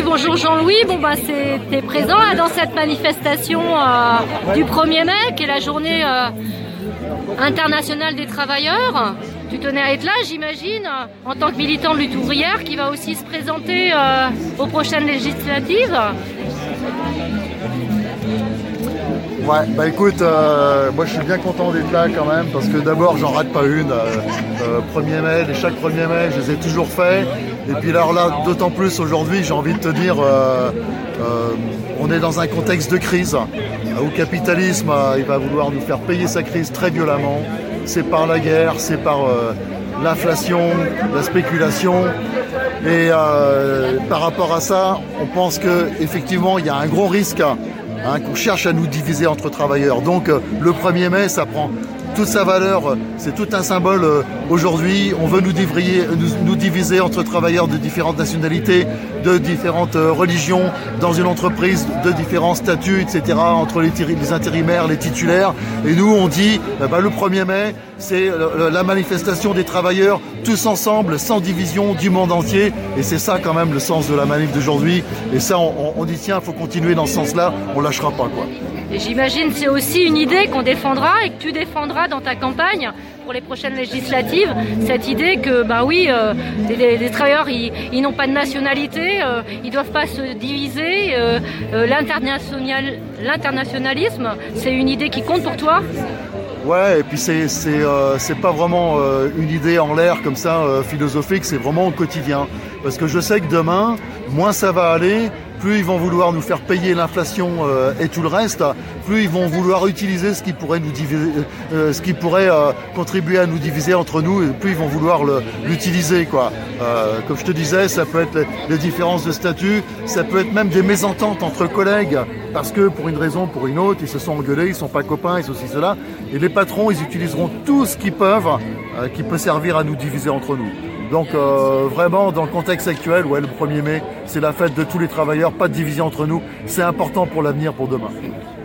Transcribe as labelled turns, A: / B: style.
A: bonjour Jean-Louis. T'es présent là, dans cette manifestation du 1er mai, qui est la journée internationale des travailleurs. Tu tenais à être là, j'imagine, en tant que militant de lutte ouvrière, qui va aussi se présenter aux prochaines législatives.
B: Ouais, bah écoute, moi je suis bien content d'être là quand même, parce que d'abord j'en rate pas une. 1er mai, chaque 1er mai, je les ai toujours fait. Et puis alors là, d'autant plus aujourd'hui, j'ai envie de te dire, on est dans un contexte de crise où le capitalisme il va vouloir nous faire payer sa crise très violemment. C'est par la guerre, c'est par l'inflation, la spéculation. Et par rapport à ça, on pense qu'effectivement il y a un gros risque qu'on cherche à nous diviser entre travailleurs. Donc le 1er mai, ça prend toute sa valeur, c'est tout un symbole aujourd'hui. On veut nous diviser entre travailleurs de différentes nationalités, de différentes religions, dans une entreprise de différents statuts, etc., entre les intérimaires, les titulaires. Et nous, on dit, le 1er mai, c'est la manifestation des travailleurs, tous ensemble, sans division, du monde entier. Et c'est ça quand même le sens de la manif d'aujourd'hui. Et ça, on dit, tiens, il faut continuer dans ce sens-là, on lâchera pas, quoi.
A: Et j'imagine c'est aussi une idée qu'on défendra et que tu défendras dans ta campagne pour les prochaines législatives, cette idée que les travailleurs ils n'ont pas de nationalité, ils doivent pas se diviser, l'internationalisme, c'est une idée qui compte pour toi?
B: Ouais, et puis c'est pas vraiment une idée en l'air comme ça philosophique, c'est vraiment au quotidien. Parce que je sais que demain, moins ça va aller, plus ils vont vouloir nous faire payer l'inflation et tout le reste, plus ils vont vouloir utiliser ce qui pourrait nous diviser, ce qui pourrait contribuer à nous diviser entre nous, et plus ils vont vouloir l'utiliser, quoi. Comme je te disais, ça peut être les différences de statut, ça peut être même des mésententes entre collègues, parce que pour une raison, pour une autre, ils se sont engueulés, ils sont pas copains, et ceci, cela. Et les patrons, ils utiliseront tout ce qu'ils peuvent, qui peut servir à nous diviser entre nous. Donc vraiment, dans le contexte actuel, ouais, le 1er mai, c'est la fête de tous les travailleurs, pas de division entre nous. C'est important pour l'avenir, pour demain.